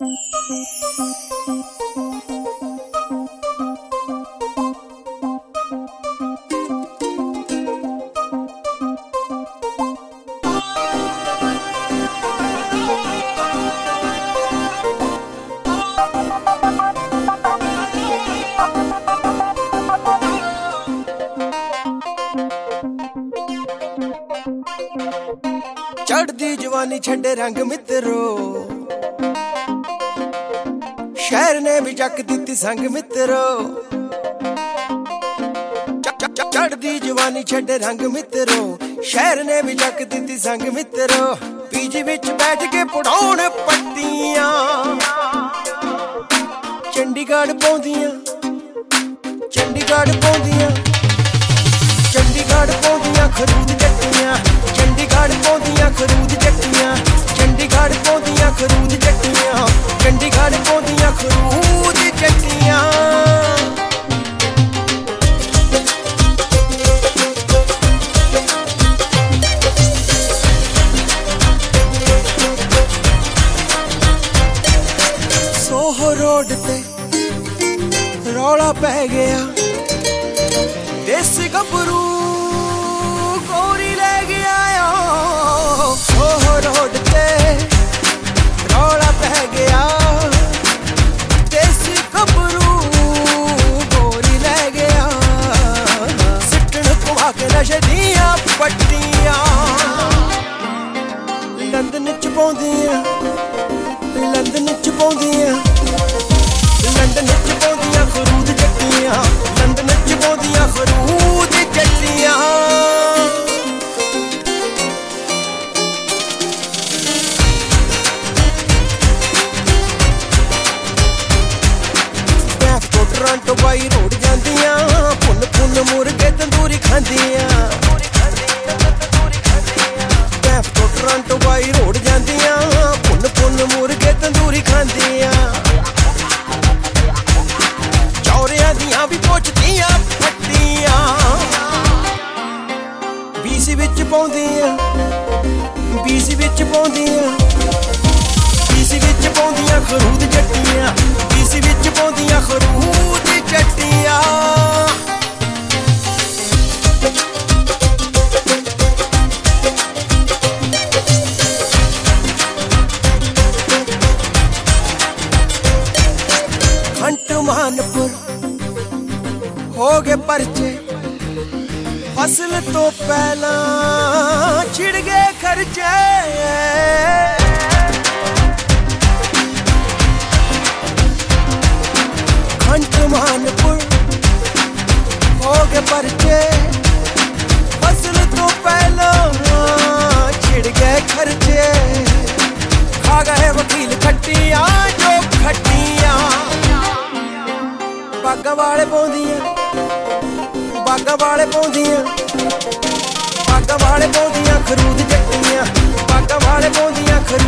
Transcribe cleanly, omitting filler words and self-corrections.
चढ़दी जवानी छड़े रंग मित्रो, शहर ने भी जक दी संग मित्रो। चढ़दी जवानी छड़े रंग मित्रो, शहर ने भी जक दी संग मित्रो। पीजी विच बैठ के पढ़ाउण पट्टियां, चंडीगढ़ पौंदियां, चंडीगढ़ पौंदियां, चंडीगढ़ पौंदियां खरूद जट्टियां, चंडीगढ़ पौंदियां खरूद जट्टियां, चंडीगढ़ पौंदियां खरूद जट्टियां, चंडीगढ़ पौंदियां खरूद जट्टियां। सोहो रोड ते रौला पै गया, देसी गभरू गोरी ले गया। सोहो रोड ते रौला पै गया, देसी गभरू गोरी ले गया। सिट्टण कुआ के नशे दियां पट्टियां, लंदन च पौंदियां, लंदन च पौंदियां, लंदन च पौंदियां खरूद जट्टियां, लंदन च पौंदियां खरूद जट्टियां। टोरंटो बाई रोड जांदियां, पुन पुन मुर्गे तंदूरी खांदियां। टोरंटो बाई रोड जांदियां, पुन पुन मुर्गे तंदूरी खांदियां। चौरियां दियां भी पोचदियां पट्टियां, बीसी विच पौंदियां, बीसी विच पौंदियां, बीसी विच पौंदियां खरूद जट्टियां, बीसी विच पौंदियां खरूद जट्टियां। खंट मानपुर हो गए परचे, फसल तो पहला छिड़ गए खर्चे। खंट मानपुर हो गए परचे, फसल तो पहला छिड़ गए खर्चे। खा गए वकील खट्टियां जो खट्टियां, बागा वाले पौंदियां, बागा वाले पौंदियां, बागा वाले पौंदियां खरूद जट्टियां, बागा वाले पौंदियां खरूद